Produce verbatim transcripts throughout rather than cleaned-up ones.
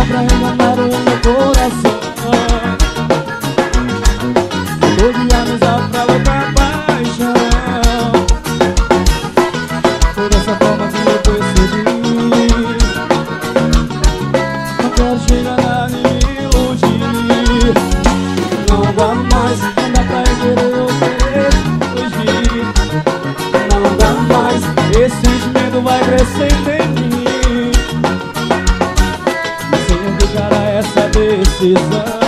pra enganar o meu coração. Tô de amizade pra loucar paixão. Foi dessa forma que eu percebi. Não quero chegar lá nem me iludir. Não dá mais, não dá pra querer eu querer fugir. Não dá mais, esse sentimento vai crescendo em mim. Sem ficar a essa decisão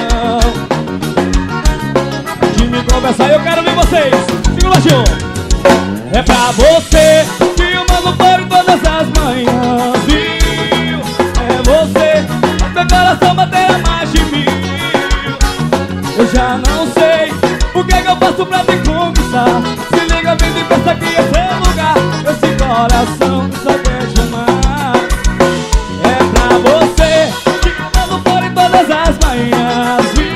de me conversar, eu quero ver vocês. Siga o baixinho. É pra você que eu mando para todas as manhãs, viu? É você, meu coração bater a mais de mil. Eu já não sei o que é que eu faço pra te conquistar. Se liga, vem e pensa que esse é o lugar. Esse coração que só quer te amar. É pra você que eu mando fora em todas as manhãs, viu?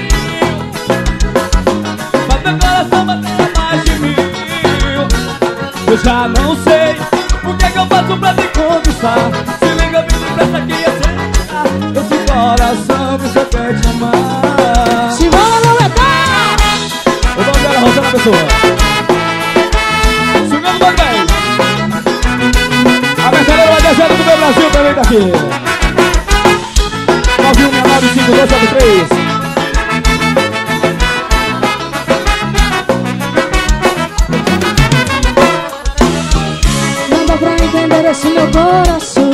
Mas meu coração bater a mais de mil. Eu já não sei o que é que eu faço pra te conquistar. Se liga, vem e pensa que esse é o lugar. Esse coração que só quer te amar. Simona Loletar! O nome dela é Rosana Pessoa. Sugando dois dez. A vencedora da Descida do meu Brasil também tá aqui. nove um seis nove cinco dois sete três. Não dá pra entender esse meu coração.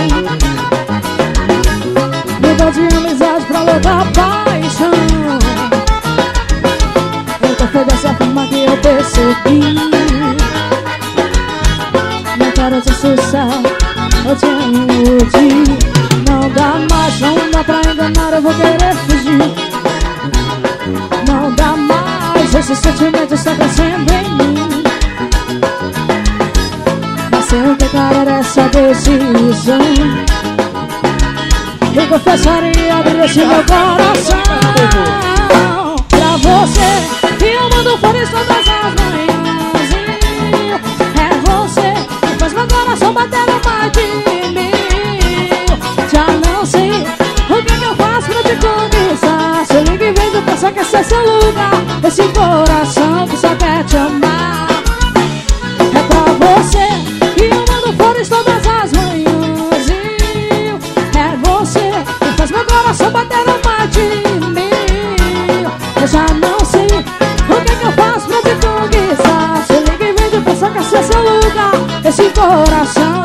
Muda de amizade pra loucar paixão. Então foi dessa forma que eu percebi. Não quero te assustar, eu te iludir. Não dá mais, não dá pra enganar, eu vou querer fugir. Não dá mais, esse sentimento está crescendo em mim. Mas se eu pegar essa decisão, eu confessaria abrir esse meu coração. Pra você, que eu mando flores todas as manhãs. É você que faz meu coração bater a mais de mil. Já não sei o que, que eu faço pra te conquistar. Se eu ligo e vejo, pensa que esse é seu lugar. Esse coração que só quer te amar. É pra você que eu mando flores todas as manhãs. É você que faz meu coração bater a mais de mil. Eu já não sei o que, que eu faço pra te conquistar. Se eu ligo e vejo, pensa que esse é seu lugar. Esse coração